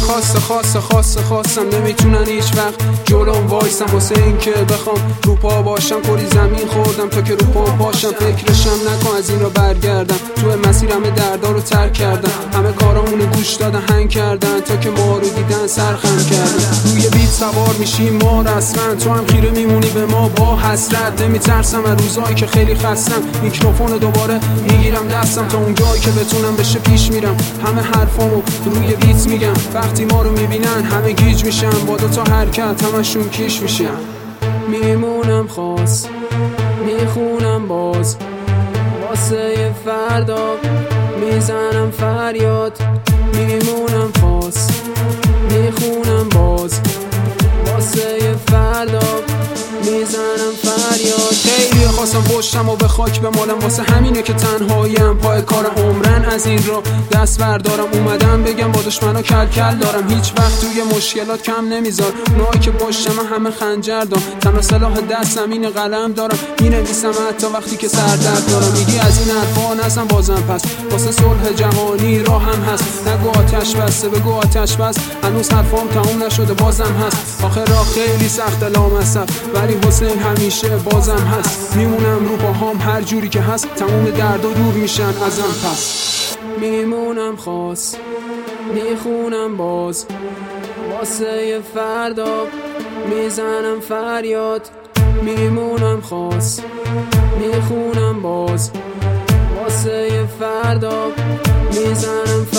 خواستم نمیتونن هیچ وقت جلوم وایسم واسه این که بخوام رو پا باشم. کلی زمین خوردم تا که رو پا باشم. فکرشم نکن از این را برگردم. تو مسیر همه دردا رو ترک کردم. همه کارامونو گوش دادن هنگ کردن تا که ما رو دیدن سرخم کردن. روی بیت سوار میشیم ما رسما، تو هم خیره میمونی به ما با حسرت. نمیترسم از روزایی که خیلی خستم. میکروفون دوباره میگیرم دستم تا اون جایی که بتونم بشه پیش میرم. همه حرفامو روی بیت میگم. وقتی ما رو میبینن همه گیج میشن. با دو تا حرکت همشون کیش میشن. میمونم خاص میخونم باز واسه فردا میزنم فریاد. میمونم خاص میخونم باز واسه فردا میزنم فریاد. خیلی خواستم پشتم و به خاک بمالم. واسه همینه که تنهاییم پای کار عمرن. از این را دست بردارم اومدم بگم با دشمنا کل دارم. هیچ وقت توی مشکلات کم نمیذار. اونایی که پشتم همه خنجر دارم. تنها سلاح دستم این قلم دارم. مینویسم حتی وقتی که سردرد دارم. میگی از این حرفا نزن بازم پس. واسه صلح جهانی راه هم هست. نگو آتش بسته بگو آتش بس. هنوز حرفام تموم نشده بازم هست. آخر راه خیلی سخت لامصب ولی حسین همیشه بازم هست. میمونم رو پاهام هر جوری که هست. تموم درد و دور میشن ازم پس. میمونم خاص میخونم باز واسه فردا میزنم فریاد. میمونم خاص میخونم باز واسه فردا میزنم